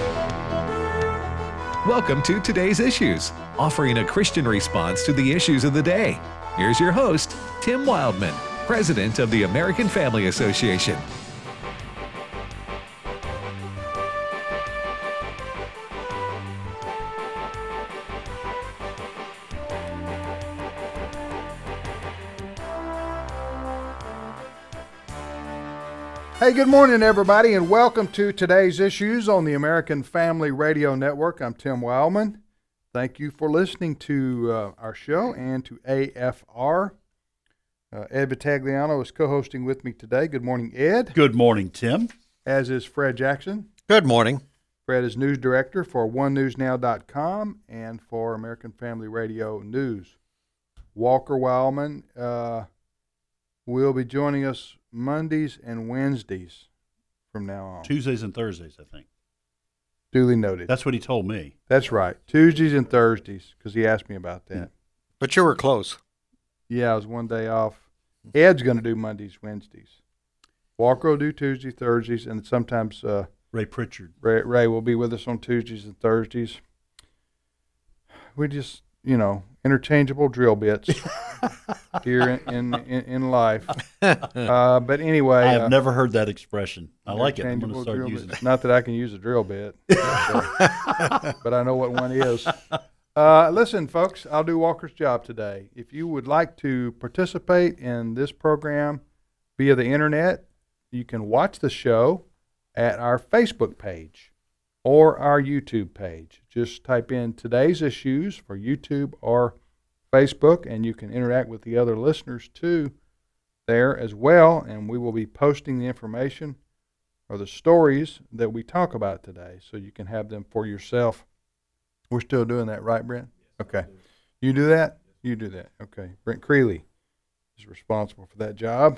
Welcome to Today's Issues, offering a Christian response to the issues of the day. Here's your host, Tim Wildman, President of the American Family Association. Hey, good morning, everybody, and welcome to Today's Issues on the American Family Radio Network. I'm Tim Wildman. Thank you for listening to our show and to AFR. Ed Vitagliano is co-hosting with me today. Good morning, Ed. Good morning, Tim. As is Fred Jackson. Good morning. Fred is news director for OneNewsNow.com and for American Family Radio News. Walker Wildman will be joining us Mondays and Wednesdays from now on. Tuesdays and Thursdays, I think. Duly noted. That's what he told me. That's right. Tuesdays and Thursdays, because he asked me about that. But you were close. Yeah, I was one day off. Ed's going to do Mondays, Wednesdays. Walker will do Tuesdays, Thursdays, and sometimes Ray Pritchard. Ray will be with us on Tuesdays and Thursdays. We just, interchangeable drill bits here in life. But anyway. I have never heard that expression. I like it. I'm going to start using it. Not that I can use a drill bit, but I know what one is. Listen, folks, I'll do Walker's job today. If you would like to participate in this program via the internet, you can watch the show at our Facebook page or our YouTube page. Just type in Today's Issues for YouTube or Facebook, and you can interact with the other listeners too there as well, and we will be posting the information or the stories that we talk about today so you can have them for yourself. We're still doing that, right, Brent? Okay. You do that? You do that. Okay. Brent Creeley is responsible for that job.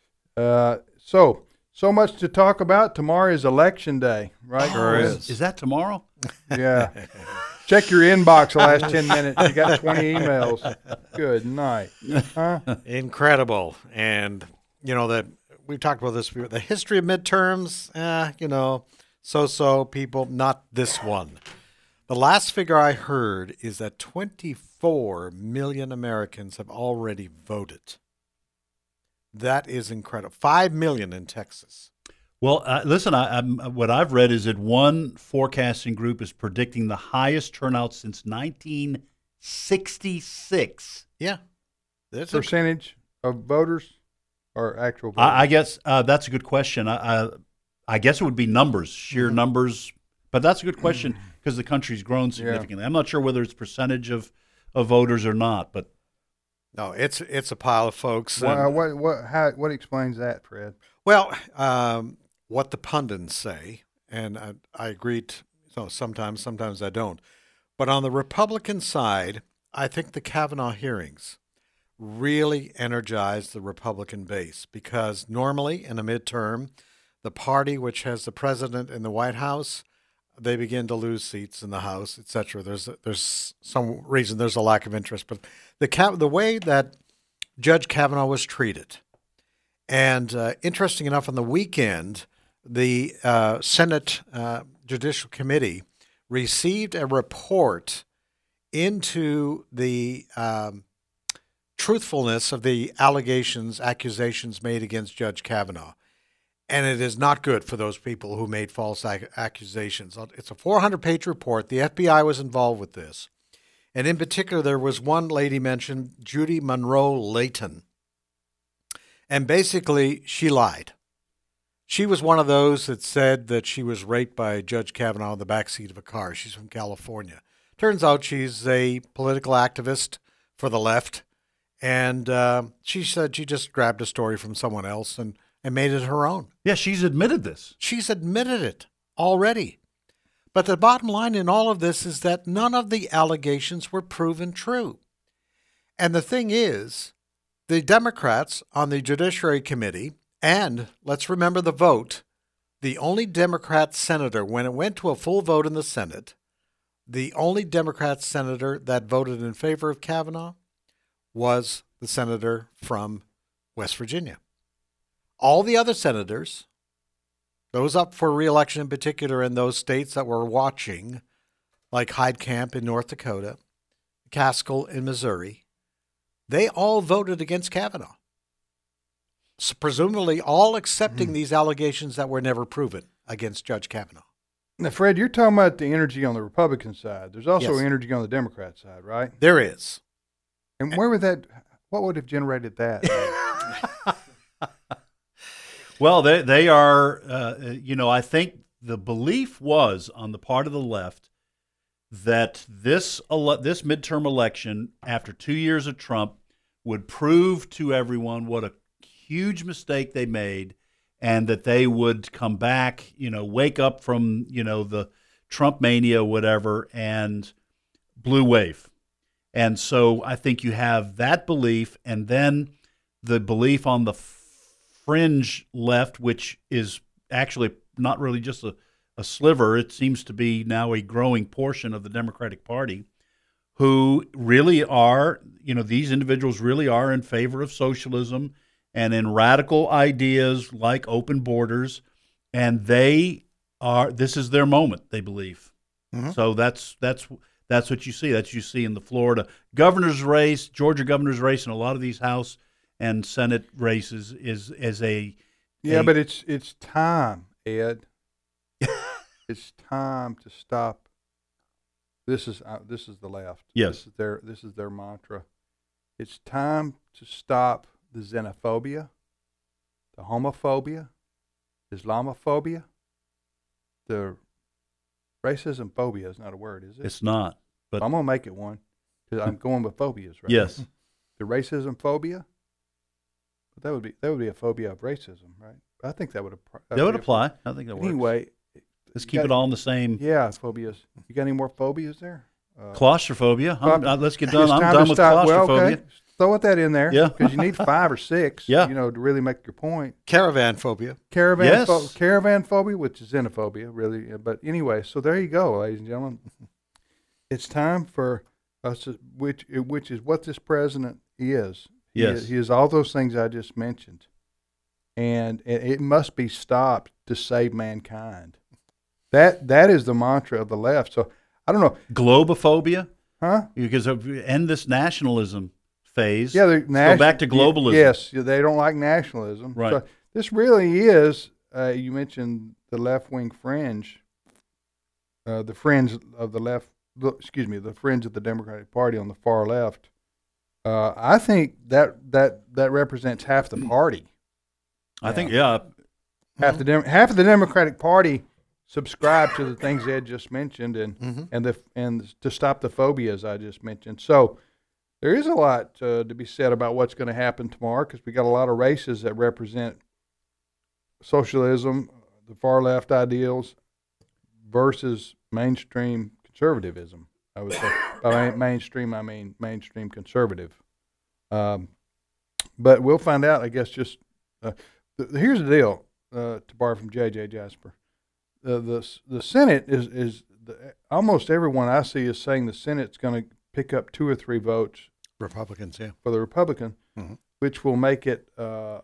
So much to talk about. Tomorrow is election day, right? Sure is. Is that tomorrow? Yeah. Check your inbox the last 10 minutes. You got 20 emails. Good night. Huh? Incredible. And, that we've talked about this before. The history of midterms, so-so people, not this one. The last figure I heard is that 24 million Americans have already voted. That is incredible. 5 million in Texas. Well, listen, what I've read is that one forecasting group is predicting the highest turnout since 1966. Yeah. Percentage of voters or actual voters? I guess that's a good question. I guess it would be numbers, sheer numbers. But that's a good question because the country's grown significantly. Yeah. I'm not sure whether it's percentage of voters or not, but. No, it's a pile of folks. What explains that, Fred? Well, what the pundits say, and I agree. Sometimes I don't. But on the Republican side, I think the Kavanaugh hearings really energized the Republican base because normally in a midterm, the party which has the president in the White House, they begin to lose seats in the House, etc. There's some reason there's a lack of interest, but the way that Judge Kavanaugh was treated, and interesting enough, on the weekend, the Senate Judicial Committee received a report into the truthfulness of the accusations made against Judge Kavanaugh. And it is not good for those people who made false accusations. It's a 400-page report. The FBI was involved with this. And in particular, there was one lady mentioned, Judy Monroe Layton. And basically, she lied. She was one of those that said that she was raped by Judge Kavanaugh in the backseat of a car. She's from California. Turns out she's a political activist for the left. And she said she just grabbed a story from someone else and made it her own. Yeah, she's admitted this. She's admitted it already. But the bottom line in all of this is that none of the allegations were proven true. And the thing is, the Democrats on the Judiciary Committee, and let's remember the vote, the only Democrat senator, when it went to a full vote in the Senate, the only Democrat senator that voted in favor of Kavanaugh was the senator from West Virginia. All the other senators Those up for re-election in particular in those states that we're watching, like Heidkamp in North Dakota, Caskell in Missouri, they all voted against Kavanaugh. So presumably all accepting these allegations that were never proven against Judge Kavanaugh. Now, Fred, you're talking about the energy on the Republican side. There's also Yes. energy on the Democrat side, right? There is. And what would have generated that? Well, they are, I think the belief was on the part of the left that this midterm election, after 2 years of Trump, would prove to everyone what a huge mistake they made, and that they would come back, wake up from, the Trump mania, whatever, and blue wave. And so I think you have that belief, and then the belief on the fringe left, which is actually not really just a sliver. It seems to be now a growing portion of the Democratic Party, who really are, these individuals really are in favor of socialism and in radical ideas like open borders, and this is their moment, they believe. Mm-hmm. So that's what you see. That's what you see in the Florida governor's race, Georgia governor's race, and a lot of these House and Senate races but it's time, Ed. It's time to stop. This is the left. Yes, this is their mantra. It's time to stop the xenophobia, the homophobia, Islamophobia, the racism. Phobia is not a word, is it? It's not. But I'm gonna make it one because I'm going with phobias, right? Yes. The racism phobia. But that would be a phobia of racism, right? I think that would apply. I think that works. Anyway, let's keep it all in the same. Yeah, phobias. You got any more phobias there? Claustrophobia. Let's get done. I'm done with claustrophobia. Well, okay. Throw that in there. Yeah. Because you need 5 or 6. Yeah. To really make your point. Caravan phobia. Caravan phobia, which is xenophobia, really. But anyway, so there you go, ladies and gentlemen. It's time for us, which is what this president is. Yes. He is all those things I just mentioned. And it must be stopped to save mankind. That is the mantra of the left. So I don't know. Globophobia? Huh? Because end this nationalism phase. Yeah, go back to globalism. Yes, they don't like nationalism. Right. So this really is, you mentioned the left-wing fringe, the fringe of the left, the fringe of the Democratic Party on the far left. I think that represents half the party. I think, yeah. Half of the Democratic Party subscribe to the things Ed just mentioned, and to stop the phobias I just mentioned. So there is a lot to be said about what's going to happen tomorrow, because we got a lot of races that represent socialism, the far left ideals, versus mainstream conservatism. I would say by mainstream I mean mainstream conservative. But we'll find out. I guess just here's the deal. To borrow from J.J. Jasper. The Senate is almost everyone I see is saying the Senate's going to pick up 2 or 3 votes. Republicans, yeah. For the Republican, which will make it a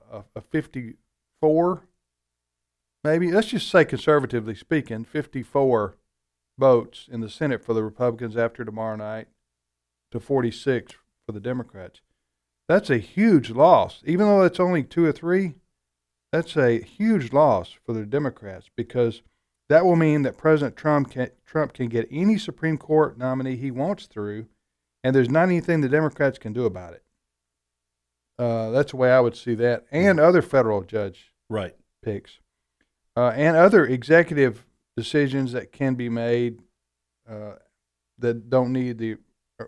54, maybe. Let's just say conservatively speaking, 54 votes in the Senate for the Republicans after tomorrow night to 46 for the Democrats. That's a huge loss. Even though it's only 2 or 3, that's a huge loss for the Democrats, because that will mean that President Trump can get any Supreme Court nominee he wants through, and there's not anything the Democrats can do about it. That's the way I would see that, and other federal judge picks, and other executive decisions that can be made that don't need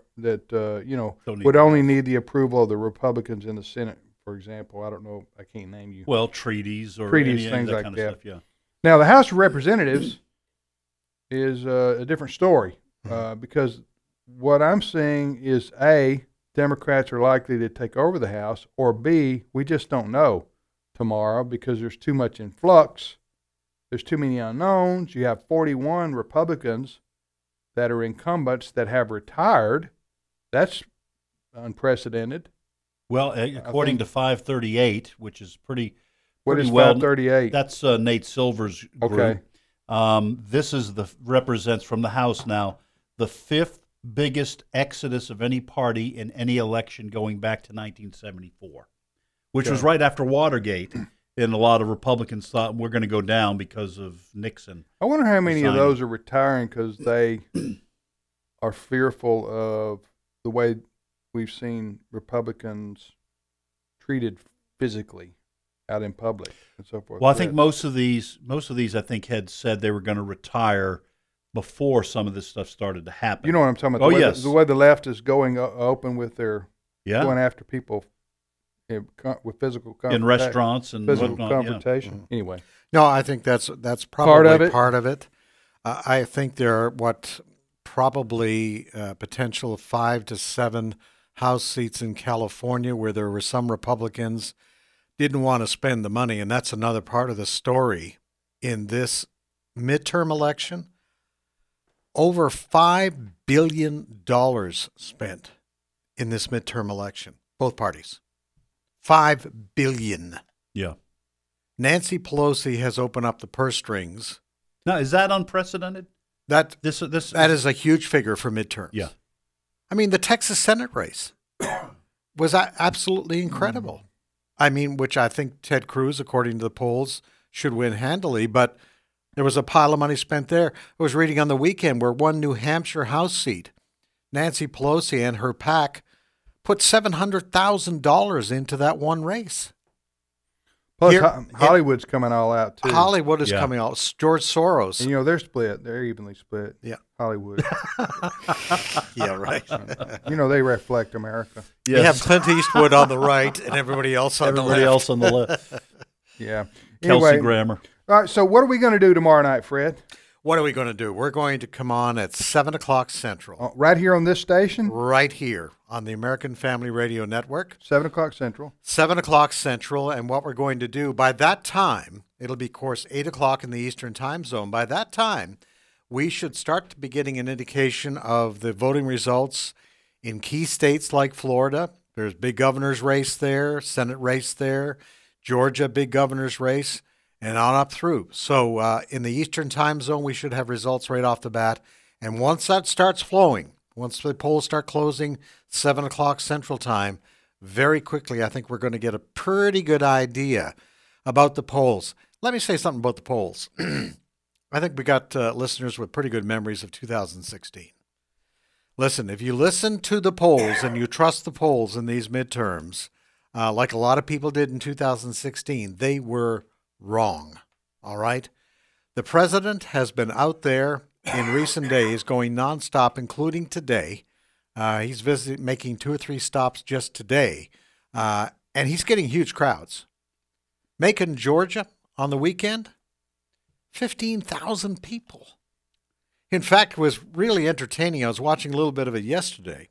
would only need the approval of the Republicans in the Senate. For example, I don't know, I can't name you. Well, treaties, things that like kind that. of stuff, yeah. Now, the House of Representatives is a different story, because what I'm seeing is, A, Democrats are likely to take over the House, or B, we just don't know tomorrow because there's too much in flux. There's too many unknowns. You have 41 Republicans that are incumbents that have retired. That's unprecedented. Well, according to 538, which is pretty What pretty is well. 538? That's Nate Silver's group. Okay. This is represents from the House now the fifth biggest exodus of any party in any election going back to 1974, which was right after Watergate. And a lot of Republicans thought we're going to go down because of Nixon. I wonder how many of signing. those are retiring because they are fearful of the way we've seen Republicans treated physically out in public and so forth. Well, I think most of these, I think, had said they were going to retire before some of this stuff started to happen. You know what I'm talking about? Oh, The way yes. the way the left is going open with their Yeah. going after people with physical In restaurants and physical whatnot. Yeah. confrontation. Anyway, No, I think that's probably Part of it. I think there are probably potential of 5 to 7 House seats in California where there were some Republicans didn't want to spend the money, and that's another part of the story in this midterm election. Over $5 billion spent in this midterm election, both parties. $5 billion. Yeah. Nancy Pelosi has opened up the purse strings. Now, is that unprecedented? That This is a huge figure for midterms. Yeah. I mean, the Texas Senate race was absolutely incredible. I mean, which I think Ted Cruz, according to the polls, should win handily, but there was a pile of money spent there. I was reading on the weekend where one New Hampshire House seat, Nancy Pelosi and her PAC put $700,000 into that one race. Plus, Here- Hollywood's coming all out too. Hollywood is Yeah. coming out. George Soros. And you know they're split. They're evenly split. Yeah. Hollywood. Yeah, right. You know they reflect America. You have Clint Eastwood on the right and everybody else on the left. Everybody else on the left. Yeah. Kelsey Anyway, Grammer. all right. So what are we going to do tomorrow night, Fred? What are we going to do? We're going to come on at 7 o'clock Central, Right here on this station, right here on the American Family Radio Network, 7 o'clock Central. 7 o'clock Central. And what we're going to do, by that time, it'll be, of course, 8 o'clock in the Eastern Time Zone. By that time, we should start to be getting an indication of the voting results in key states like Florida. There's big governor's race there, Senate race there, Georgia, big governor's race, and on up through. So in the Eastern Time Zone, we should have results right off the bat. And once that starts flowing, once the polls start closing, 7 o'clock Central Time, very quickly, I think we're going to get a pretty good idea about the polls. Let me say something about the polls. I think we got listeners with pretty good memories of 2016. Listen, if you listen to the polls and you trust the polls in these midterms, like a lot of people did in 2016, they were wrong. All right? The president has been out there in recent days going nonstop, including today. He's making 2 or 3 stops just today, and he's getting huge crowds. Macon, Georgia, on the weekend, 15,000 people. In fact, it was really entertaining. I was watching a little bit of it yesterday.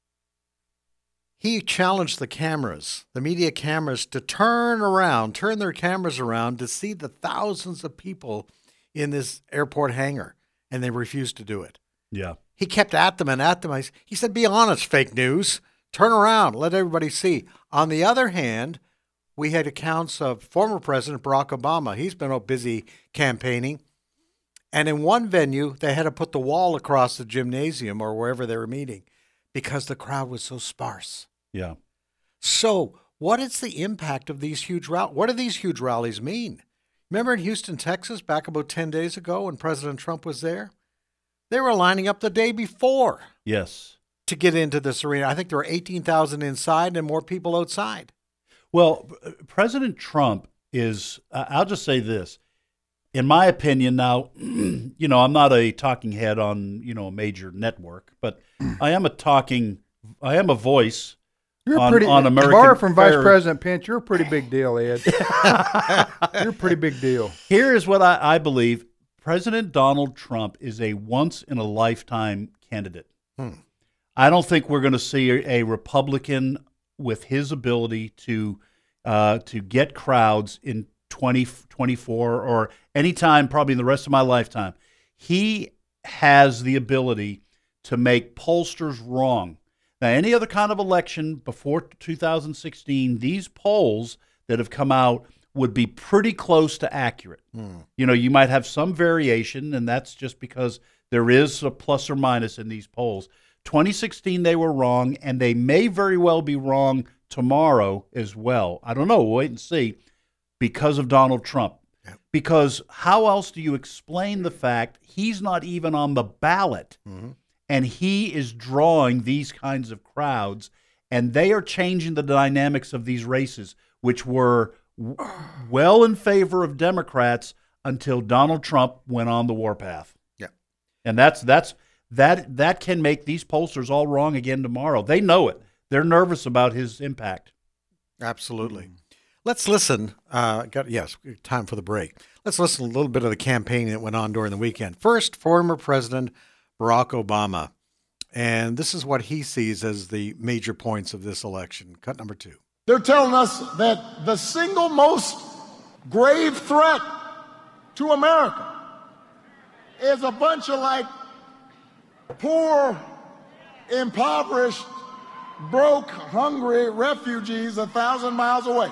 He challenged the cameras, the media cameras, to turn their cameras around to see the thousands of people in this airport hangar, and they refused to do it. Yeah. He kept at them and at them. He said, be honest, fake news. Turn around. Let everybody see. On the other hand, we had accounts of former President Barack Obama. He's been busy campaigning. And in one venue, they had to put the wall across the gymnasium or wherever they were meeting because the crowd was so sparse. Yeah. So what is the impact of these huge rallies? What do these huge rallies mean? Remember in Houston, Texas, back about 10 days ago when President Trump was there? They were lining up the day before Yes. to get into this arena. I think there were 18,000 inside and more people outside. Well, President Trump is, I'll just say this. In my opinion, now, I'm not a talking head on, a major network, but I am a voice You're on, pretty. on American Bar from Vice fair- President Pence, you're a pretty big deal, Ed. You're a pretty big deal. Here is what I believe. President Donald Trump is a once-in-a-lifetime candidate. I don't think we're going to see a Republican with his ability to get crowds in 2024 or any time probably in the rest of my lifetime. He has the ability to make pollsters wrong. Now, any other kind of election before 2016, these polls that have come out would be pretty close to accurate. You know, you might have some variation, and that's just because there is a plus or minus in these polls. 2016, they were wrong, and they may very well be wrong tomorrow as well. I don't know. We'll wait and see, because of Donald Trump. Yep. Because how else do you explain the fact he's not even on the ballot, and he is drawing these kinds of crowds, and they are changing the dynamics of these races, which were well in favor of Democrats until Donald Trump went on the warpath. Yeah. And that can make these pollsters all wrong again tomorrow. They know it. They're nervous about his impact. Absolutely. Let's listen. Time for the break. Let's listen to a little bit of the campaign that went on during the weekend. First, former President Barack Obama. And this is what he sees as the major points of this election. Cut number 2. They're telling us that the single most grave threat to America is a bunch of poor, impoverished, broke, hungry refugees 1,000 miles away.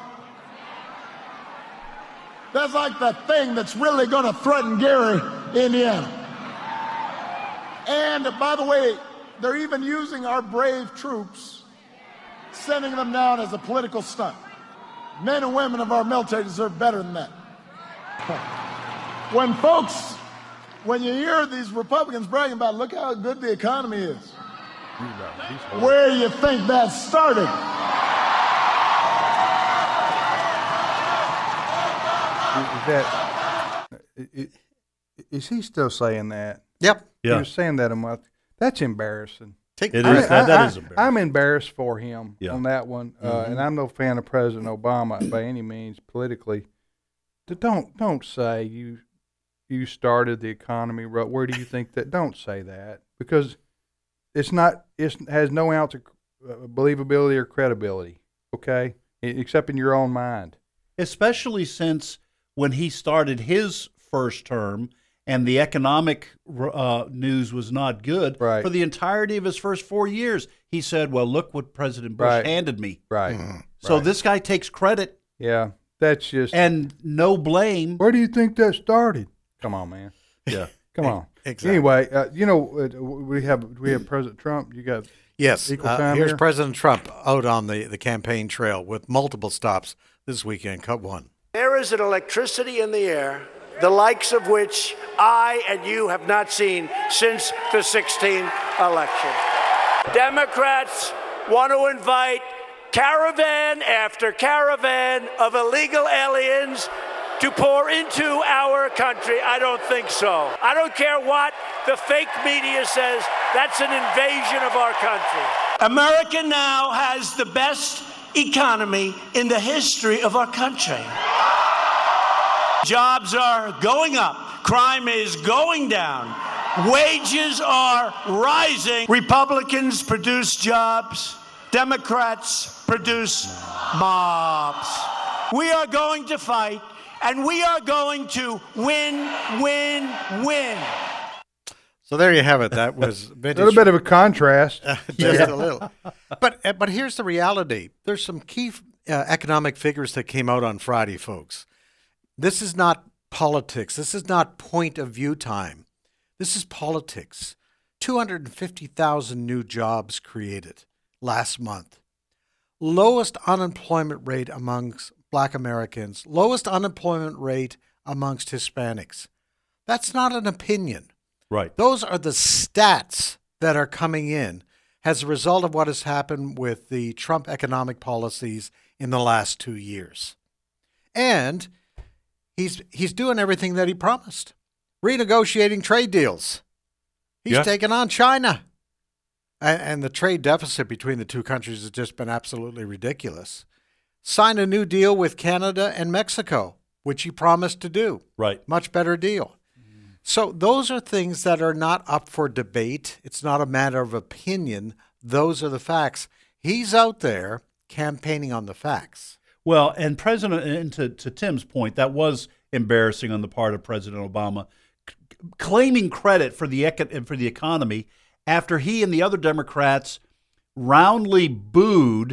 That's like the thing that's really going to threaten Gary, Indiana. And by the way, they're even using our brave troops, sending them down as a political stunt. Men and women of our military deserve better than that. When you hear these Republicans bragging about, look how good the economy is, where do you think that started? Is he still saying that? Yep. He was saying that a month. That's embarrassing. That is embarrassing. I'm embarrassed for him on that one, Mm-hmm. and I'm no fan of President Obama by any means politically. Don't say you started the economy. Where do you think that? Don't say that, because it's not. It has no ounce of believability or credibility. Okay, except in your own mind. Especially since when he started his first term and the economic news was not good, Right. for the entirety of his first 4 years, he said, well, look what President Bush Right. handed me. Right. So Right. this guy takes credit Yeah, that's just. and no blame. Where do you think that started? Come on, man. Yeah. Come on. Exactly. Anyway, we have President Trump. You got Yes. equal time Here's here? President Trump out on the campaign trail with multiple stops this weekend. Cut 1. There is an electricity in the air, the likes of which I and you have not seen since the 2016 election. Democrats want to invite caravan after caravan of illegal aliens to pour into our country. I don't think so. I don't care what the fake media says. That's an invasion of our country. America now has the best economy in the history of our country. Jobs are going up. Crime is going down. Wages are rising. Republicans produce jobs. Democrats produce mobs. We are going to fight, and we are going to win, win, win. So there you have it. That was a vintage. little bit of a contrast. Just a little. But here's the reality. There's some key economic figures that came out on Friday, folks. This is not politics. This is not point of view time. This is politics. 250,000 new jobs created last month. Lowest unemployment rate amongst Black Americans. Lowest unemployment rate amongst Hispanics. That's not an opinion. Right. Those are the stats that are coming in as a result of what has happened with the Trump economic policies in the last 2 years. And he's doing everything that he promised. Renegotiating trade deals. He's taken on China. And the trade deficit between the two countries has just been absolutely ridiculous. Signed a new deal with Canada and Mexico, which he promised to do. Right. Much better deal. So those are things that are not up for debate. It's not a matter of opinion. Those are the facts. He's out there campaigning on the facts. Well, and to Tim's point, that was embarrassing on the part of President Obama, claiming credit for the economy after he and the other Democrats roundly booed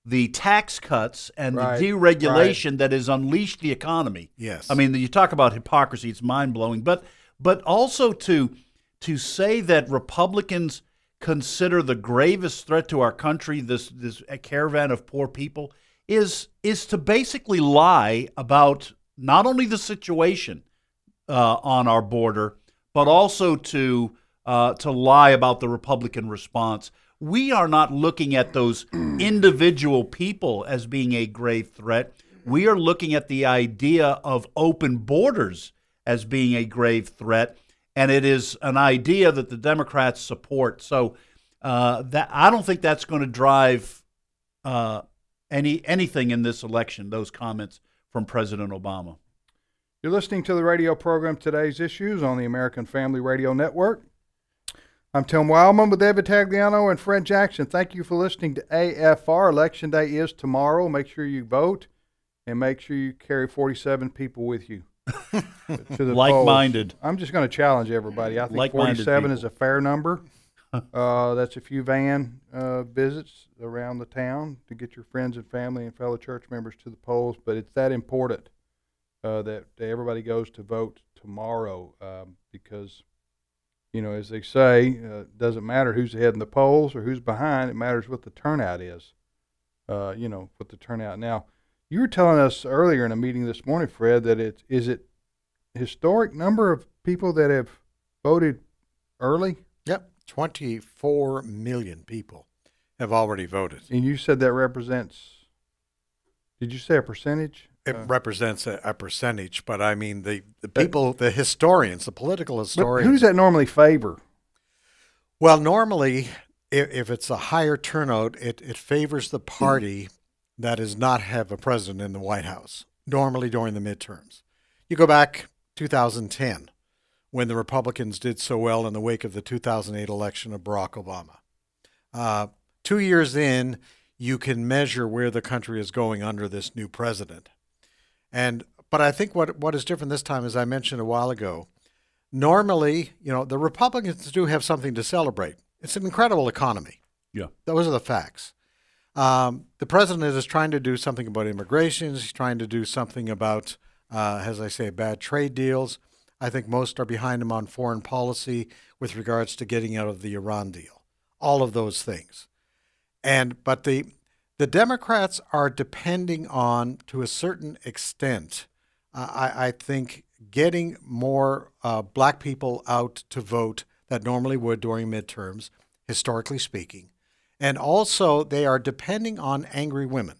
the tax cuts and Right, the deregulation that has unleashed the economy. Yes. I mean, you talk about hypocrisy; it's mind-blowing. But also to say that Republicans consider the gravest threat to our country this caravan of poor people is to basically lie about not only the situation on our border, but also to lie about the Republican response. We are not looking at those individual people as being a grave threat. We are looking at the idea of open borders as being a grave threat, and it is an idea that the Democrats support. So that I don't think that's going to drive anything in this election, those comments from President Obama. You're listening to the radio program Today's Issues on the American Family Radio Network. I'm Tim Wildman with David Tagliano and Fred Jackson. Thank you for listening to AFR. Election Day is tomorrow. Make sure you vote and make sure you carry 47 people with you to the Like-minded. polls. I'm just going to challenge everybody. I think Like-minded 47 people. is a fair number. That's a few van visits around the town to get your friends and family and fellow church members to the polls. But it's that important that everybody goes to vote tomorrow because, you know, as they say, it doesn't matter who's ahead in the polls or who's behind. It matters what the turnout is, what the turnout. Now, you were telling us earlier in a meeting this morning, Fred, that is it historic number of people that have voted early? Yep. 24 million people have already voted. And you said that represents, did you say a percentage? It represents a percentage, but I mean the people, the historians, the political historians. But who does that normally favor? Well, normally, if it's a higher turnout, it favors the party that does not have a president in the White House, normally during the midterms. You go back 2010, when the Republicans did so well in the wake of the 2008 election of Barack Obama. 2 years in, you can measure where the country is going under this new president. But I think what is different this time, as I mentioned a while ago, normally, the Republicans do have something to celebrate. It's an incredible economy. Yeah. Those are the facts. The president is trying to do something about immigration. He's trying to do something about, as I say, bad trade deals. I think most are behind him on foreign policy with regards to getting out of the Iran deal. All of those things. But the Democrats are depending on, to a certain extent, I think, getting more black people out to vote that normally would during midterms, historically speaking. And also, they are depending on angry women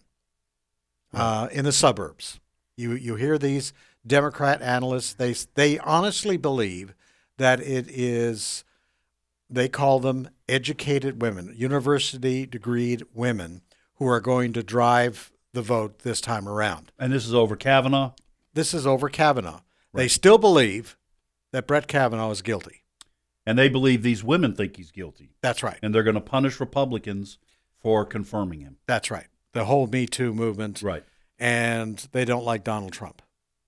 in the suburbs. You hear these Democrat analysts, they honestly believe that it is, they call them educated women, university-degreed women, who are going to drive the vote this time around. And this is over Kavanaugh? This is over Kavanaugh. Right. They still believe that Brett Kavanaugh is guilty. And they believe these women think he's guilty. That's right. And they're going to punish Republicans for confirming him. That's right. The whole Me Too movement. Right. And they don't like Donald Trump.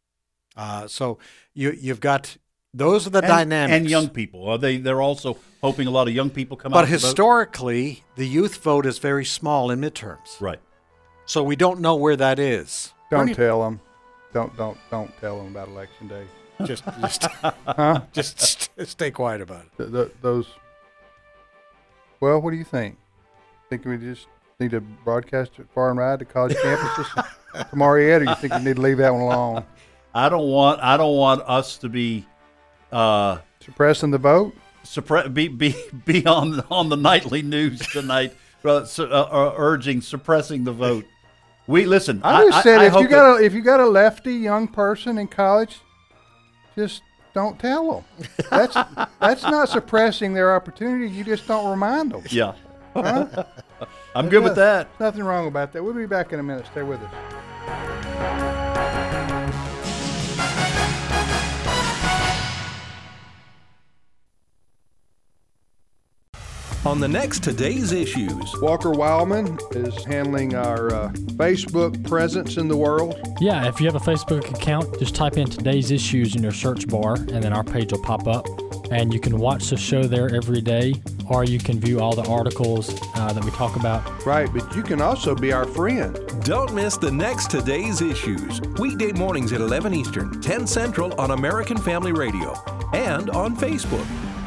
So you've got, those are the dynamics. And young people. They're also hoping a lot of young people come out. But to vote. historically, the youth vote is very small in midterms. Right. So we don't know where that is. Don't tell them. Don't tell them about Election Day. Just stay quiet about it. Well, what do you think? Think we just need to broadcast it far and wide to college campuses tomorrow yet, or you think we need to leave that one alone? I don't want us to be suppressing the vote. Be on the nightly news tonight, urging suppressing the vote. We listen. I just said if you got a lefty young person in college, just don't tell them. That's not suppressing their opportunity. You just don't remind them. Yeah. Huh? I'm good with that. Nothing wrong about that. We'll be back in a minute. Stay with us. On the next Today's Issues. Walker Wildman is handling our Facebook presence in the world. Yeah, if you have a Facebook account, just type in Today's Issues in your search bar, and then our page will pop up. and you can watch the show there every day, or you can view all the articles that we talk about. Right, but you can also be our friend. Don't miss the next Today's Issues, weekday mornings at 11 Eastern, 10 Central on American Family Radio and on Facebook.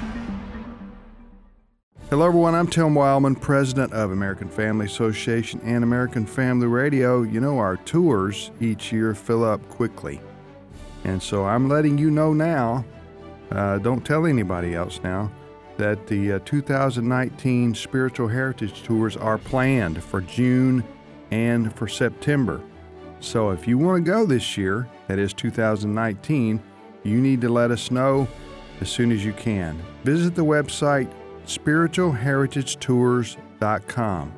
Hello, everyone. I'm Tim Wildman, president of American Family Association and American Family Radio. You know, our tours each year fill up quickly. And so I'm letting you know now, don't tell anybody else now, that the 2019 Spiritual Heritage Tours are planned for June and for September. So if you want to go this year, that is 2019, you need to let us know as soon as you can. Visit the website spiritualheritagetours.com.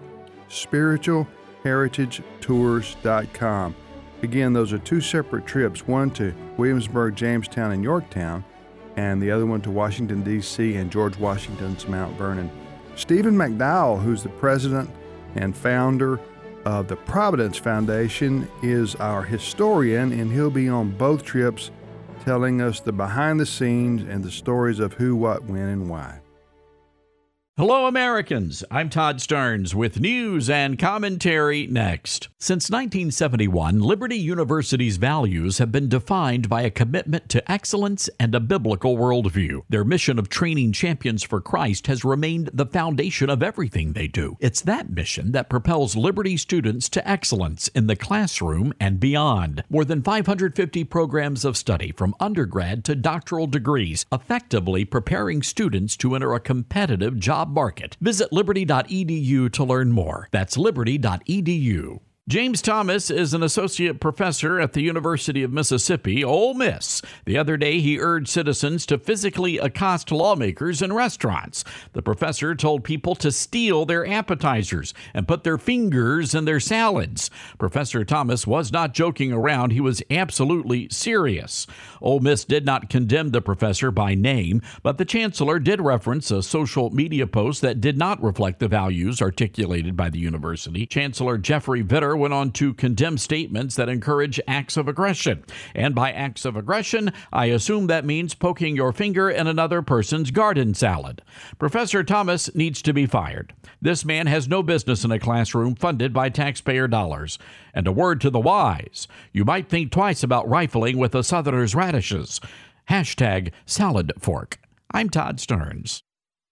spiritualheritagetours.com. Again, those are two separate trips, one to Williamsburg, Jamestown, and Yorktown, and the other one to Washington, D.C. and George Washington's Mount Vernon. Stephen McDowell, who's the president and founder of the Providence Foundation, is our historian, and he'll be on both trips telling us the behind the scenes and the stories of who, what, when, and why. Hello, Americans. I'm Todd Stearns with news and commentary next. Since 1971, Liberty University's values have been defined by a commitment to excellence and a biblical worldview. Their mission of training champions for Christ has remained the foundation of everything they do. It's that mission that propels Liberty students to excellence in the classroom and beyond. More than 550 programs of study from undergrad to doctoral degrees, effectively preparing students to enter a competitive job market. Visit liberty.edu to learn more. That's liberty.edu. James Thomas is an associate professor at the University of Mississippi, Ole Miss. The other day, he urged citizens to physically accost lawmakers in restaurants. The professor told people to steal their appetizers and put their fingers in their salads. Professor Thomas was not joking around. He was absolutely serious. Ole Miss did not condemn the professor by name, but the chancellor did reference a social media post that did not reflect the values articulated by the university. Chancellor Jeffrey Vitter went on to condemn statements that encourage acts of aggression. And by acts of aggression, I assume that means poking your finger in another person's garden salad. Professor Thomas needs to be fired. This man has no business in a classroom funded by taxpayer dollars. And a word to the wise, you might think twice about rifling with a Southerner's radishes. Hashtag salad fork. I'm Todd Stearns.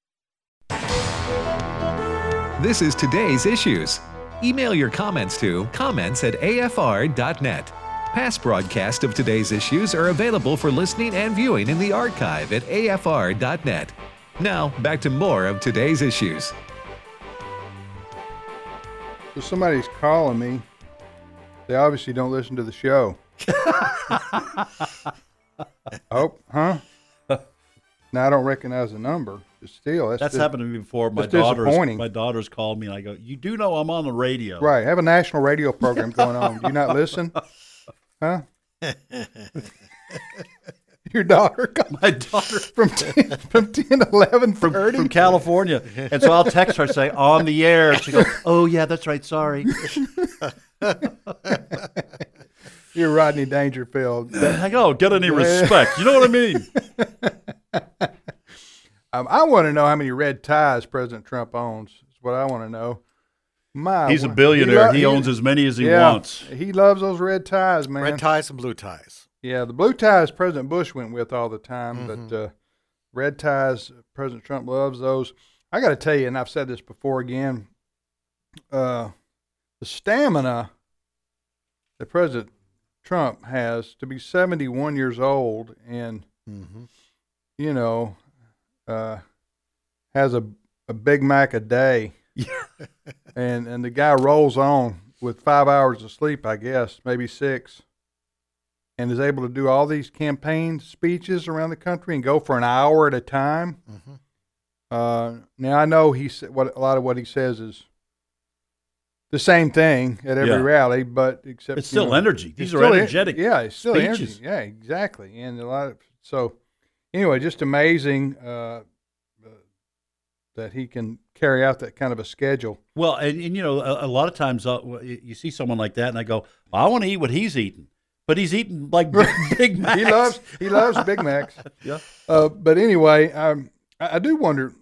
This is Today's Issues. Email your comments to comments@afr.net. Past broadcasts of Today's Issues are available for listening and viewing in the archive at afr.net. Now, back to more of Today's Issues. So somebody's calling me. They obviously don't listen to the show. Oh, huh? Now I don't recognize the number. Just still, that's happened to me before. My daughters called me and I go, "You do know I'm on the radio, right? Have a national radio program going on. Do you not listen, huh?" Your daughter, my daughter from 10 to 11:30 from California, and so I'll text her say on the air. She goes, "Oh yeah, that's right. Sorry." You're Rodney Dangerfield. I go, get any respect. You know what I mean? I want to know how many red ties President Trump owns. Is what I want to know. He's a billionaire. He owns as many as he wants. He loves those red ties, man. Red ties and blue ties. Yeah, the blue ties President Bush went with all the time, but red ties, President Trump loves those. I got to tell you, and I've said this before again, the stamina that President Trump has to be 71 years old and, you know, has a Big Mac a day. and the guy rolls on with 5 hours of sleep, I guess, maybe 6, and is able to do all these campaign speeches around the country and go for an hour at a time. Now, I know a lot of what he says is the same thing at every rally, but except it's still energy. These are energetic. It's still speeches. Energy. Yeah, exactly. And a lot of anyway, just amazing that he can carry out that kind of a schedule. Well, and you know, a lot of times you see someone like that, and I go, well, I want to eat what he's eating. but he's eating like Big Macs. He loves Big Macs. Yeah. But anyway, I do wonder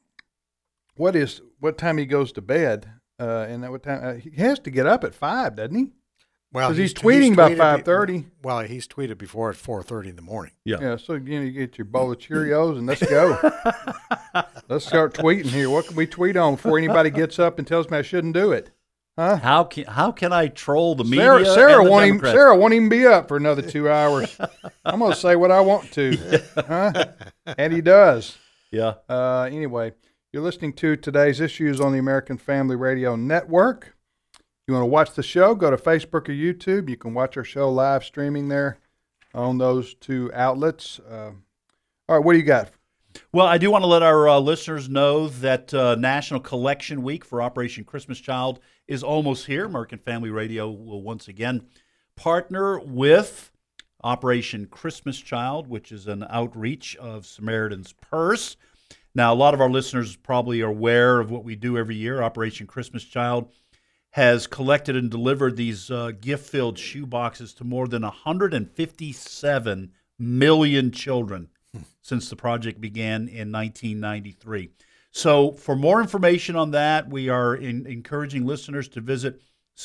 what time he goes to bed, and at what time he has to get up at 5, doesn't he? Well, because he's tweeting by 5:30. Well, he's tweeted before at 4:30 in the morning. Yeah. So you get your bowl of Cheerios and let's go. Let's start tweeting here. What can we tweet on before anybody gets up and tells me I shouldn't do it? Huh? How can I troll the media? Sarah and the won't Democrats? Sarah won't even be up for another 2 hours. I'm gonna say what I want to, huh? And he does. Yeah. Anyway, you're listening to Today's Issues on the American Family Radio Network. You want to watch the show, go to Facebook or YouTube. You can watch our show live streaming there on those two outlets. All right, what do you got? Well, I do want to let our listeners know that National Collection Week for Operation Christmas Child is almost here. American Family Radio will once again partner with Operation Christmas Child, which is an outreach of Samaritan's Purse. Now, a lot of our listeners probably are aware of what we do every year. Operation Christmas Child has collected and delivered these gift-filled shoe boxes to more than 157 million children since the project began in 1993. So for more information on that, we are encouraging listeners to visit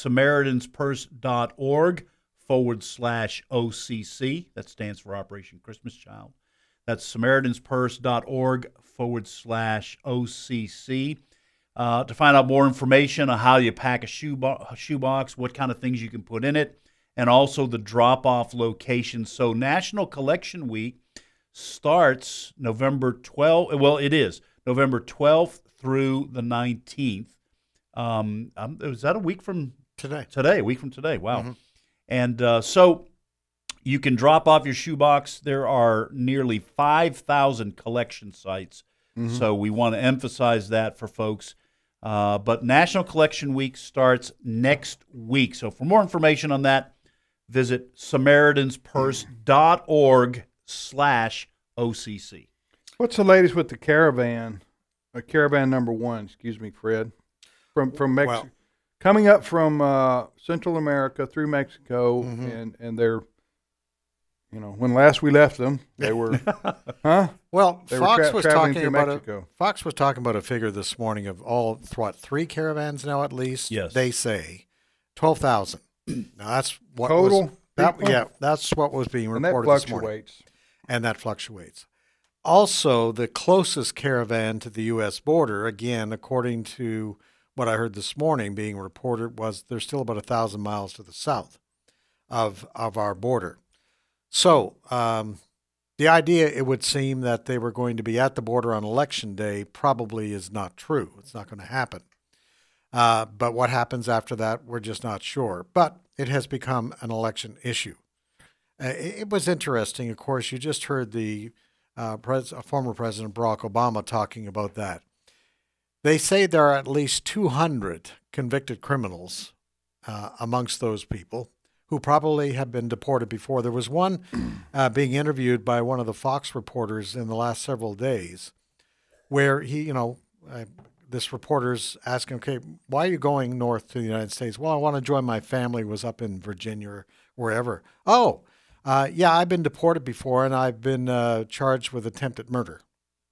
SamaritansPurse.org/OCC. That stands for Operation Christmas Child. That's SamaritansPurse.org/OCC. To find out more information on how you pack a shoe box, what kind of things you can put in it, and also the drop-off location. So National Collection Week starts November 12th. Well, it is November 12th through the 19th. Is that a week from today? A week from today. Wow. Mm-hmm. And so you can drop off your shoebox. There are nearly 5,000 collection sites. Mm-hmm. So we want to emphasize that for folks. But National Collection Week starts next week. So for more information on that, visit SamaritansPurse.org/OCC. What's the latest with the caravan? Caravan number 1, excuse me, Fred, from Mexico, Well, coming up from Central America through Mexico, and they're, when last we left them, they were, huh? Well, They Fox were was traveling talking through about Mexico. Fox was talking about a figure this morning of all 3 caravans now at least. Yes. They say 12,000. Now that's what Total was that, people? yeah, that's what was being And that reported this morning. fluctuates. And that fluctuates. Also, the closest caravan to the U.S. border, again, according to what I heard this morning being reported, was there's still about 1,000 miles to the south of our border. So the idea, it would seem, that they were going to be at the border on Election Day probably is not true. It's not going to happen. But what happens after that, we're just not sure. But it has become an election issue. It was interesting. Of course, you just heard the former President Barack Obama talking about that. They say there are at least 200 convicted criminals amongst those people who probably have been deported before. There was one being interviewed by one of the Fox reporters in the last several days where he, this reporter's asking, okay, why are you going north to the United States? Well, I want to join my family, was up in Virginia or wherever. Oh, yeah, I've been deported before, and I've been charged with attempted murder.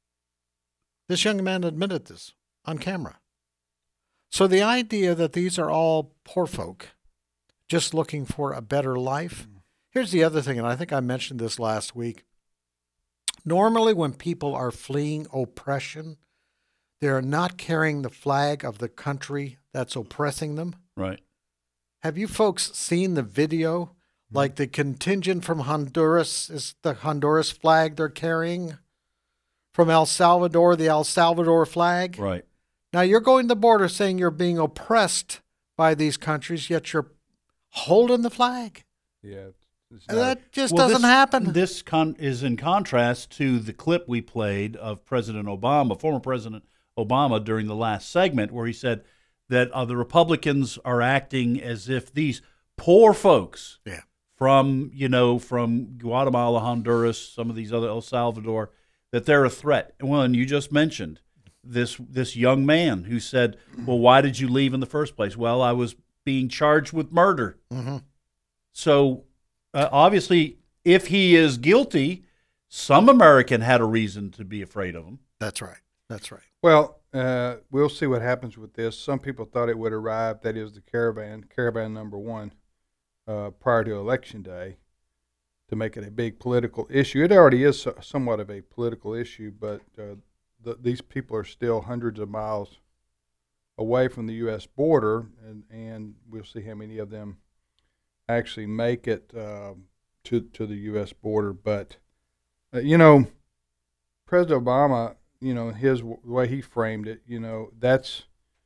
This young man admitted this on camera. So the idea that these are all poor folk just looking for a better life. Here's the other thing, and I think I mentioned this last week. Normally when people are fleeing oppression, they're not carrying the flag of the country that's oppressing them. Right. Have you folks seen the video? Like the contingent from Honduras is the Honduras flag they're carrying. From El Salvador, the El Salvador flag. Right. Now you're going to the border saying you're being oppressed by these countries, yet you're holding the flag. Yeah. That just doesn't happen. This is in contrast to the clip we played of President Obama, former President Obama, during the last segment, where he said that the Republicans are acting as if these poor folks from Guatemala, Honduras, some of these other, El Salvador, that they're a threat. Well, and you just mentioned this young man who said, well, why did you leave in the first place? Well, I was being charged with murder. Mm-hmm. So obviously, if he is guilty, some American had a reason to be afraid of him. That's right. That's right. Well, we'll see what happens with this. Some people thought it would arrive, that is the caravan number 1, prior to Election Day, to make it a big political issue. It already is somewhat of a political issue, but these people are still hundreds of miles away from the U.S. border, and we'll see how many of them actually make it to the U.S. border. But, President Obama, his way he framed it, that's,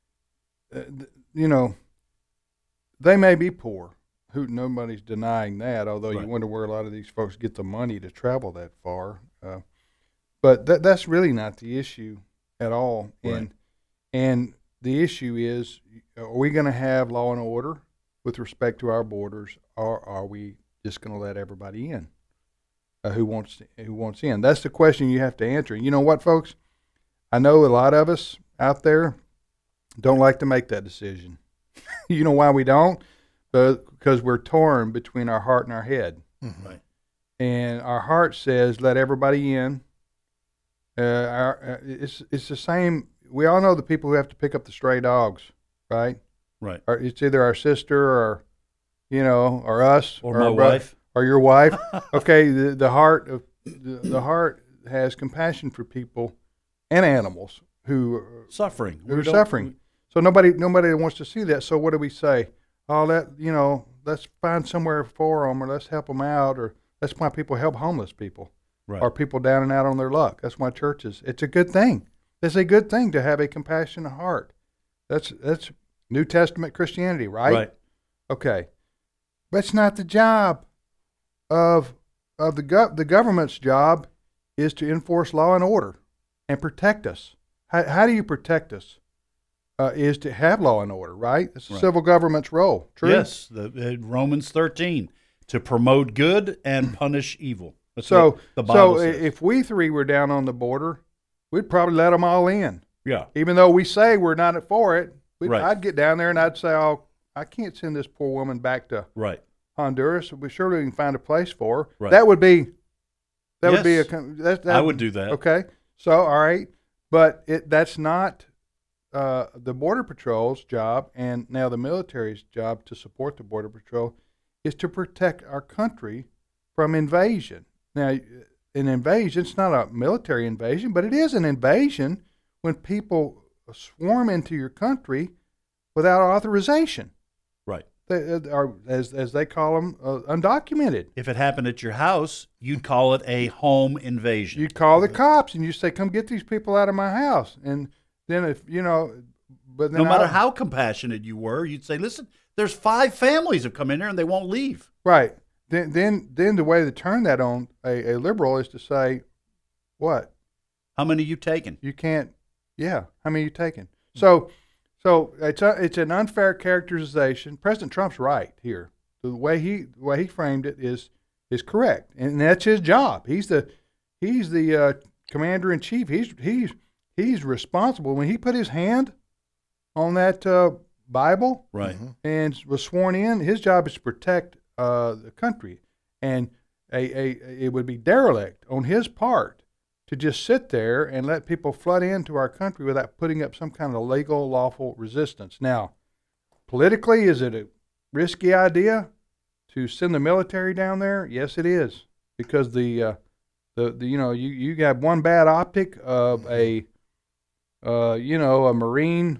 they may be poor. Nobody's denying that, although Right. You wonder where a lot of these folks get the money to travel that far. But that's really not the issue at all. Right. And the issue is, are we going to have law and order with respect to our borders, or are we just going to let everybody in who wants in? That's the question you have to answer. You know what, folks? I know a lot of us out there don't like to make that decision. You know why we don't? Because we're torn between our heart and our head. Mm-hmm. Right. And our heart says, let everybody in. It's the same. We all know the people who have to pick up the stray dogs, right? Right. Or it's either our sister or, or us. Or our my wife. Or your wife. Okay, the heart has compassion for people and animals who are Suffering. suffering. So nobody wants to see that. So what do we say? Oh, let's find somewhere for them, or let's help them out, or that's why people help homeless people, Right. or people down and out on their luck. That's why churches. It's a good thing. It's a good thing to have a compassionate heart. That's New Testament Christianity, right? Right. Okay, but it's not the job of the government's job is to enforce law and order and protect us. How do you protect us? Is to have law and order, right? It's the Right. civil government's role. True? Yes, Romans 13, to promote good and punish evil. That's So, what the Bible so says. if we three were down on the border, we'd probably let them all in. Yeah. Even though we say we're not for it, Right. I'd get down there and I'd say, "Oh, I can't send this poor woman back to Right. Honduras. We surely can find a place for her." Right. That would be Yes. that I would do that. Okay, so all right, but that's not the Border Patrol's job, and now the military's job to support the Border Patrol is to protect our country from invasion. Now, an invasion, it's not a military invasion, but it is an invasion when people swarm into your country without authorization. Right. They are, as they call them, undocumented. If it happened at your house, you'd call it a home invasion. You call the cops and you say, "Come get these people out of my house." And then but then No matter how compassionate you were, you'd say, "Listen, there's 5 families have come in here and they won't leave." right. Then the way to turn that on a liberal is to say, "What? How many you taking? You can't? Yeah. How many you taking?" So it's an unfair characterization. President Trump's right here. The way he framed it is correct, and that's his job. He's the commander in chief. He's responsible. When he put his hand on that Bible, Right. and was sworn in, his job is to protect the country, and it would be derelict on his part to just sit there and let people flood into our country without putting up some kind of legal, lawful resistance. Now, politically, is it a risky idea to send the military down there? Yes, it is, because you got one bad optic of a Marine,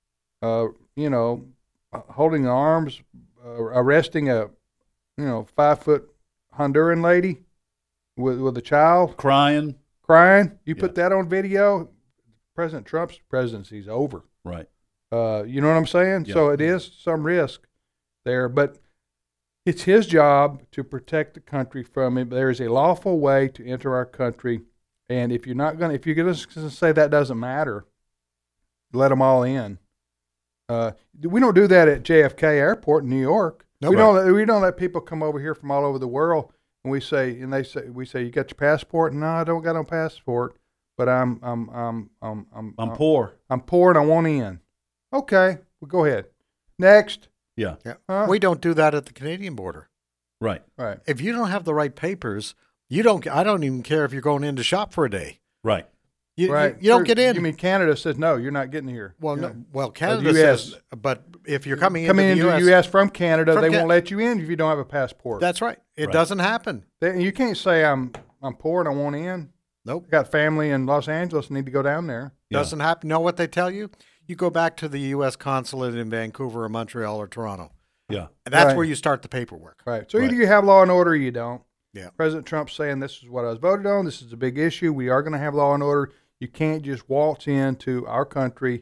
holding arms, arresting a 5-foot Honduran lady with a child Crying. You put that on video, President Trump's presidency is over. Right. You know what I'm saying? Yeah. So it is some risk there, but it's his job to protect the country from it. There is a lawful way to enter our country, and if you're going to say that doesn't matter, let them all in. We don't do that at JFK Airport in New York. No, we don't let people come over here from all over the world. And we say, you got your passport? No, I don't got no passport, but I'm poor. I'm poor and I want in. Okay, well, go ahead. Next. Yeah. Yeah. We don't do that at the Canadian border. Right. Right. If you don't have the right papers, I don't even care if you're going in to shop for a day. Right. You don't get in. You mean Canada says no, you're not getting here. Well, Yeah. no. Well, Canada US. says, but if you're coming Coming into into the the U.S. U.S. from Canada, they From won't let you in if you don't have a passport. That's right. It Right. doesn't happen. You can't say I'm poor and I want in. Nope. I got family in Los Angeles and need to go down there. Yeah. Doesn't happen. Know what they tell you? You go back to the U.S. consulate in Vancouver or Montreal or Toronto. Yeah. And that's Right. where you start the paperwork. Right. So Right. either you have law and order or you don't. Yeah. President Trump's saying this is what I was voted on. This is a big issue. We are going to have law and order. You can't just waltz into our country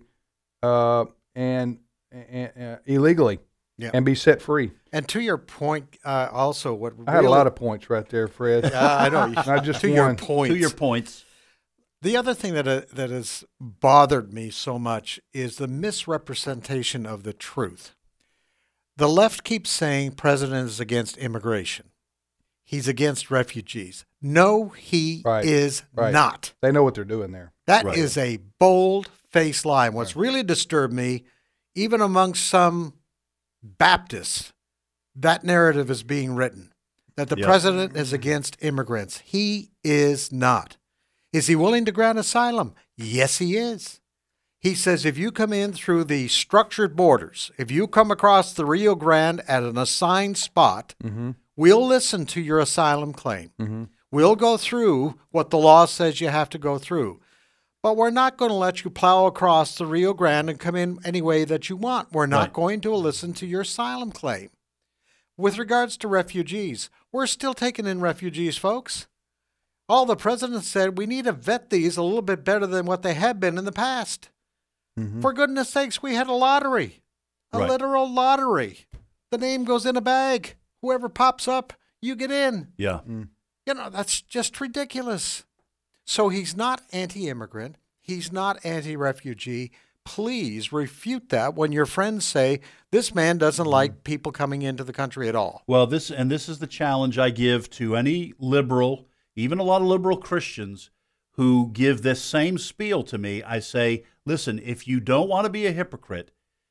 and illegally Yeah. and be set free. And to your point, also, what I had a lot of points right there, Fred. Yeah, I know. Not just to one. your point. To your points. The other thing that has bothered me so much is the misrepresentation of the truth. The left keeps saying president is against immigration. He's against refugees. No, he Right. is Right. not. They know what they're doing there. That Right. is a bold-faced lie. And what's really disturbed me, even amongst some Baptists, that narrative is being written, that the Yep. president is against immigrants. He is not. Is he willing to grant asylum? Yes, he is. He says if you come in through the structured borders, if you come across the Rio Grande at an assigned spot, we'll listen to your asylum claim. We'll go through what the law says you have to go through. But we're not going to let you plow across the Rio Grande and come in any way that you want. We're not Right. going to listen to your asylum claim. With regards to refugees, we're still taking in refugees, folks. All the president said, we need to vet these a little bit better than what they have been in the past. For goodness sakes, we had a lottery, a Right. literal lottery. The name goes in a bag. Whoever pops up, you get in. Yeah. You know, that's just ridiculous. So he's not anti-immigrant. He's not anti-refugee. Please refute that when your friends say this man doesn't like people coming into the country at all. Well, this is the challenge I give to any liberal, even a lot of liberal Christians who give this same spiel to me. I say, listen, if you don't want to be a hypocrite,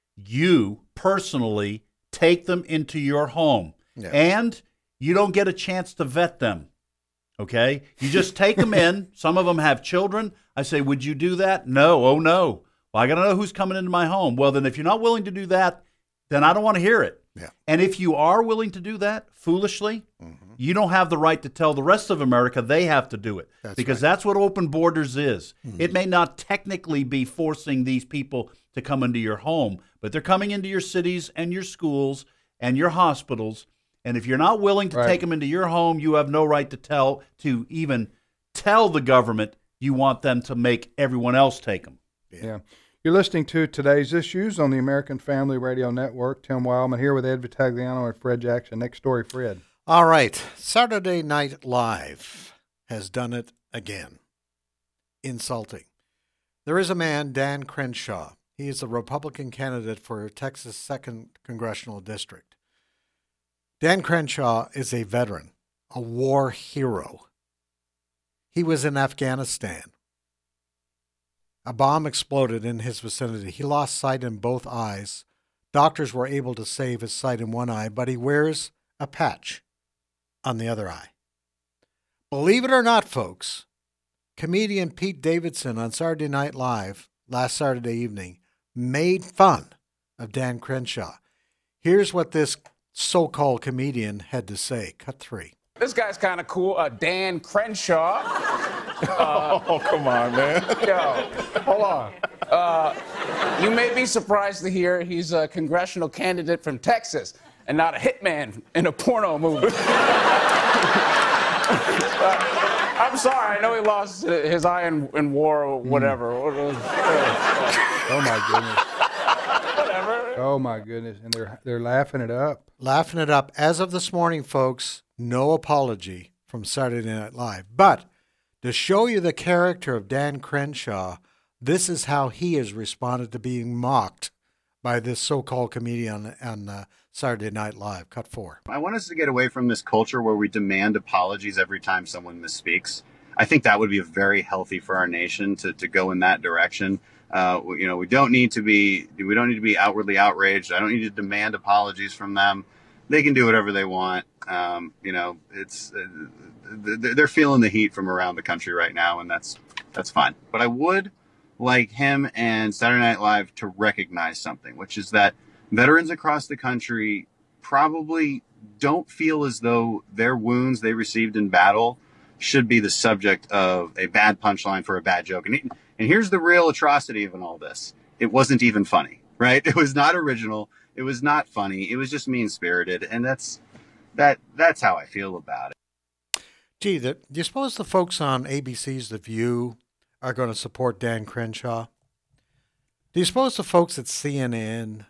you personally take them into your home. Yeah. And you don't get a chance to vet them. Okay? You just take them in. Some of them have children. I say, would you do that? No. Oh, no. Well, I got to know who's coming into my home. Well, then if you're not willing to do that, then I don't want to hear it. Yeah. And if you are willing to do that foolishly, you don't have the right to tell the rest of America they have to do it. Because that's what open borders is. It may not technically be forcing these people to come into your home, but they're coming into your cities and your schools and your hospitals. And if you're not willing to take them into your home, you have no right to even tell the government you want them to make everyone else take them. Yeah. You're listening to Today's Issues on the American Family Radio Network. Tim Wildman here with Ed Vitagliano and Fred Jackson. Next story, Fred. All right. Saturday Night Live has done it again. Insulting. There is a man, Dan Crenshaw. He is a Republican candidate for Texas' 2nd Congressional District. Dan Crenshaw is a veteran, a war hero. He was in Afghanistan. A bomb exploded in his vicinity. He lost sight in both eyes. Doctors were able to save his sight in one eye, but he wears a patch on the other eye. Believe it or not, folks, comedian Pete Davidson on Saturday Night Live last Saturday evening made fun of Dan Crenshaw. Here's what this so-called comedian had to say. Cut 3. This guy's kind of cool, Dan Crenshaw. Oh, come on, man. Yo, hold on. You may be surprised to hear he's a congressional candidate from Texas and not a hitman in a porno movie. I'm sorry, I know he lost his eye in war or whatever. Oh, my goodness. Whatever. Oh, my goodness. And they're laughing it up. Laughing it up. As of this morning, folks, no apology from Saturday Night Live. But to show you the character of Dan Crenshaw, this is how he has responded to being mocked by this so-called comedian on Saturday Night Live. Cut 4. I want us to get away from this culture where we demand apologies every time someone misspeaks. I think that would be very healthy for our nation to go in that direction. We don't need to be outwardly outraged. I don't need to demand apologies from them. they can do whatever they want. It's they're feeling the heat from around the country right now, and that's fine. But I would like him and Saturday Night Live to recognize something, which is that veterans across the country probably don't feel as though their wounds they received in battle should be the subject of a bad punchline for a bad joke. And here's the real atrocity of all this. It wasn't even funny, right? It was not original. It was not funny. It was just mean-spirited. And that's how I feel about it. Gee, do you suppose the folks on ABC's The View are going to support Dan Crenshaw? Do you suppose the folks at CNN,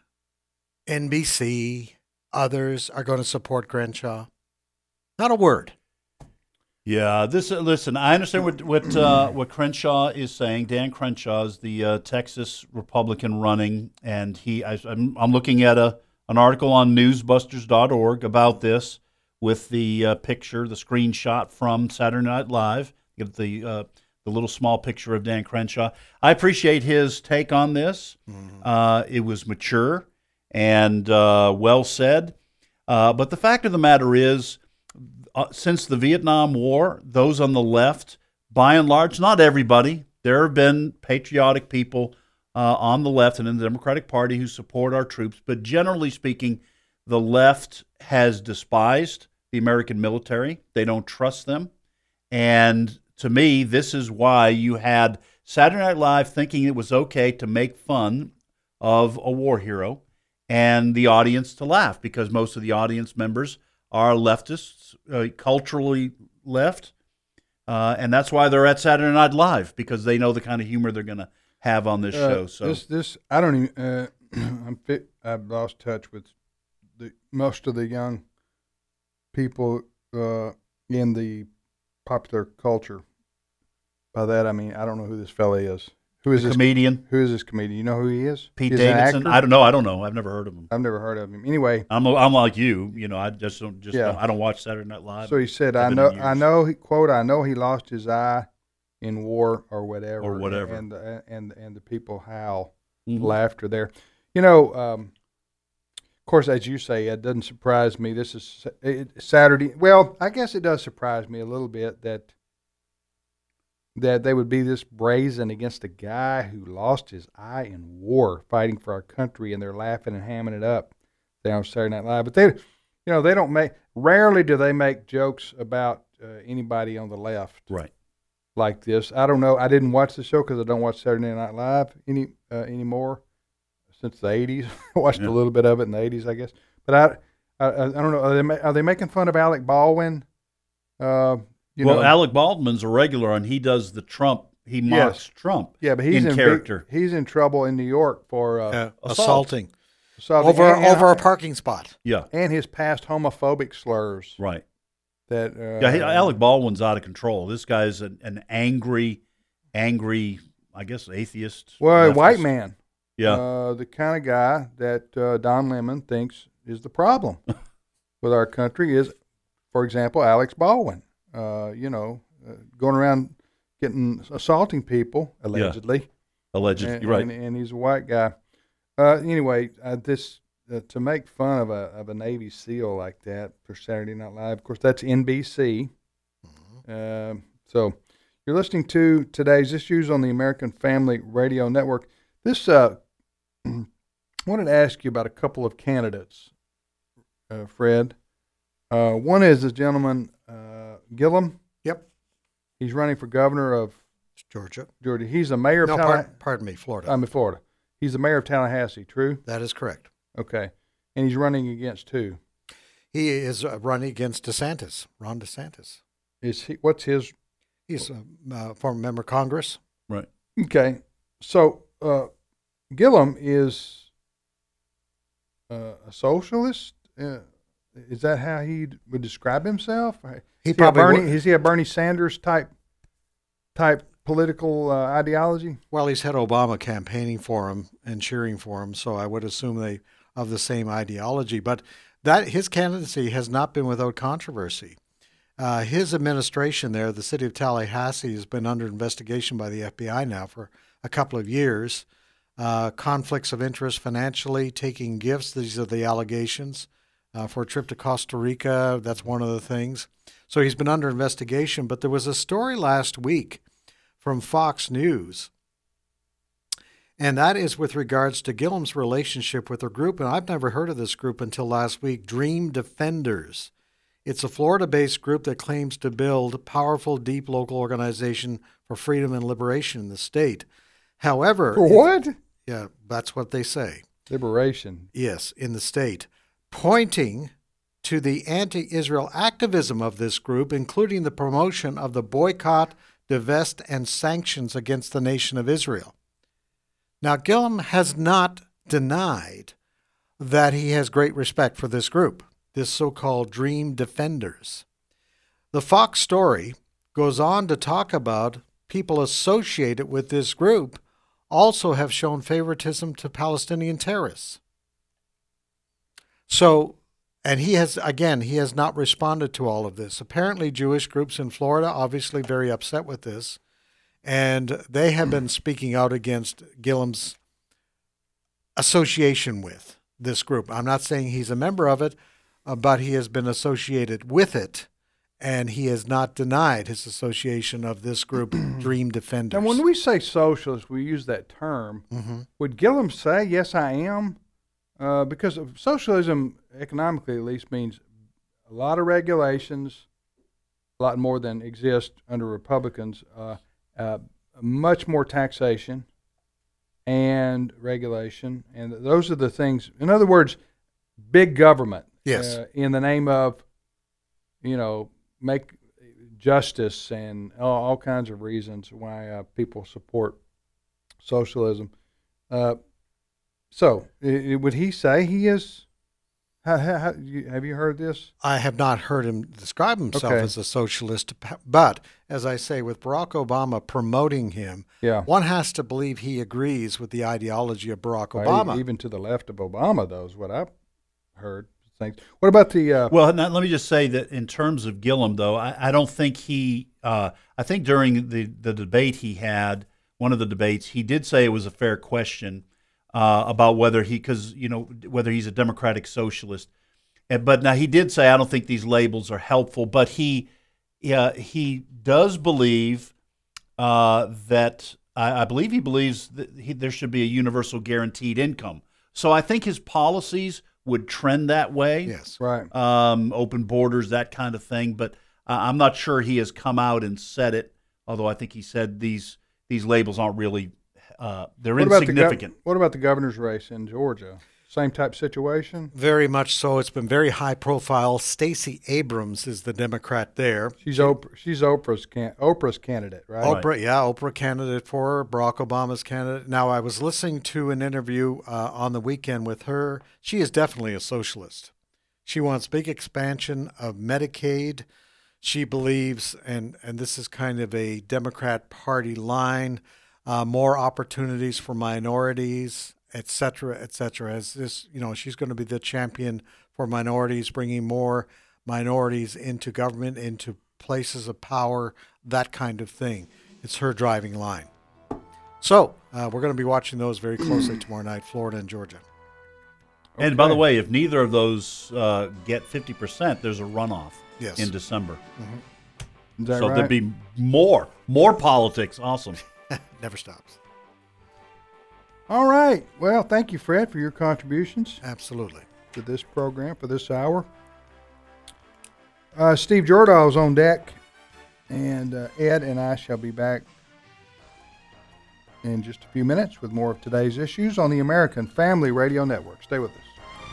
NBC, others are going to support Crenshaw? Not a word. Yeah, listen. I understand what Crenshaw is saying. Dan Crenshaw is the Texas Republican running, and I'm looking at an article on newsbusters.org about this with the picture, the screenshot from Saturday Night Live. You get the little small picture of Dan Crenshaw. I appreciate his take on this. It was mature and well said. But the fact of the matter is, since the Vietnam War, those on the left, by and large, not everybody, there have been patriotic people on the left and in the Democratic Party who support our troops, but generally speaking, the left has despised the American military. They don't trust them. And to me, this is why you had Saturday Night Live thinking it was okay to make fun of a war hero and the audience to laugh, because most of the audience members are leftists, culturally left, and that's why they're at Saturday Night Live, because they know the kind of humor they're going to have on this show. So this I don't even. I've lost touch with most of the young people in the popular culture. By that I mean I don't know who this fella is. Who is this comedian? Who is this comedian? You know who he is? Pete Davidson. I don't know. I've never heard of him. I've never heard of him. Anyway, I'm like you. I just don't. I don't watch Saturday Night Live. So he said, I know. He quote, I know he lost his eye in war or whatever. And the people howl laughter there. Of course, as you say, it doesn't surprise me. This is Saturday. Well, I guess it does surprise me a little bit that they would be this brazen against a guy who lost his eye in war fighting for our country, and they're laughing and hamming it up there on Saturday Night Live. But they don't make, rarely do they make jokes about anybody on the left. Right. Like this. I don't know. I didn't watch the show because I don't watch Saturday Night Live anymore since the 80s. I watched a little bit of it in the 80s, I guess. But I don't know. Are they making fun of Alec Baldwin? Alec Baldwin's a regular, and he does the Trump. He mocks Trump. Yeah, but he's in character. He's in trouble in New York for assaulting over a parking spot. Yeah, and his past homophobic slurs. Right. That Alec Baldwin's out of control. This guy's an angry, I guess, atheist. Well, a white man. Yeah. The kind of guy that Don Lemon thinks is the problem with our country is, for example, Alex Baldwin. Going around assaulting people, allegedly. Yeah. Allegedly, right. And he's a white guy. Anyway, to make fun of a Navy SEAL like that for Saturday Night Live, of course, that's NBC. So you're listening to today's issues on the American Family Radio Network. This, I wanted to ask you about a couple of candidates, Fred. One is the gentleman, Gillum. Yep. He's running for governor of Georgia. He's the mayor of Tallahassee. Pardon me, Florida. I'm in Florida. He's the mayor of Tallahassee, true? That is correct. Okay. And he's running against who? He is running against DeSantis, Ron DeSantis. Is he? What's his? He's a former member of Congress. Right. Okay. So Gillum is a socialist. Is that how he would describe himself? Is he a Bernie Sanders type political ideology? Well, he's had Obama campaigning for him and cheering for him, so I would assume they of the same ideology. But that his candidacy has not been without controversy. His administration there, the city of Tallahassee, has been under investigation by the FBI now for a couple of years. Conflicts of interest financially, taking gifts, these are the allegations. for a trip to Costa Rica. That's one of the things. So he's been under investigation. But there was a story last week from Fox News, and that is with regards to Gillum's relationship with a group, and I've never heard of this group until last week, Dream Defenders. It's a Florida-based group that claims to build a powerful, deep local organization for freedom and liberation in the state. However... For what? Yeah, that's what they say. Liberation. Yes, in the state. Pointing to the anti-Israel activism of this group, including the promotion of the boycott, divest, and sanctions against the nation of Israel. Now, Gillum has not denied that he has great respect for this group, this so-called Dream Defenders. The Fox story goes on to talk about people associated with this group also have shown favoritism to Palestinian terrorists. So, and he has not responded to all of this. Apparently, Jewish groups in Florida obviously very upset with this, and they have been speaking out against Gillum's association with this group. I'm not saying he's a member of it, but he has been associated with it, and he has not denied his association of this group, Dream Defenders. And when we say socialist, we use that term. Mm-hmm. Would Gillum say, yes, I am? Because of socialism, economically at least, means a lot of regulations, a lot more than exist under Republicans, much more taxation and regulation. And those are the things, in other words, big government. Yes. In the name of, make justice and all kinds of reasons why people support socialism. So, would he say he is? Have you heard this? I have not heard him describe himself Okay. as a socialist, but as I say, with Barack Obama promoting him, one has to believe he agrees with the ideology of Barack Obama. Even to the left of Obama, though, is what I've heard. What about the? Well, now, let me just say that in terms of Gillum, though, I don't think he. I think during the debate he had, one of the debates, he did say it was a fair question about whether whether he's a democratic socialist. But now he did say, I don't think these labels are helpful. But he does believe that I believe he believes that there should be a universal guaranteed income. So I think his policies would trend that way. Yes, right. Open borders, that kind of thing. But I'm not sure he has come out and said it. Although I think he said these labels aren't really they're insignificant. What about the governor's race in Georgia? Same type situation? Very much so. It's been very high profile. Stacey Abrams is the Democrat there. She's Oprah's candidate, right? Oprah candidate for her, Barack Obama's candidate. Now, I was listening to an interview on the weekend with her. She is definitely a socialist. She wants big expansion of Medicaid. She believes, and this is kind of a Democrat Party line, more opportunities for minorities, et cetera, et cetera. As this, she's going to be the champion for minorities, bringing more minorities into government, into places of power, that kind of thing. It's her driving line. So we're going to be watching those very closely tomorrow night, Florida and Georgia. Okay. And by the way, if neither of those get 50%, there's a runoff in December. Is that so right? there'd be more politics. Awesome. Never stops. All right. Well, thank you, Fred, for your contributions. Absolutely. To this program, for this hour. Steve Jordahl's on deck, and Ed and I shall be back in just a few minutes with more of today's issues on the American Family Radio Network. Stay with us.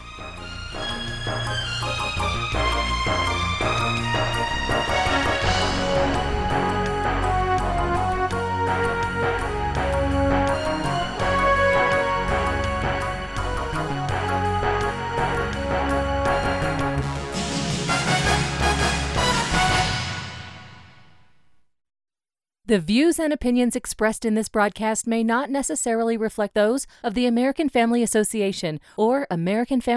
The views and opinions expressed in this broadcast may not necessarily reflect those of the American Family Association or American Family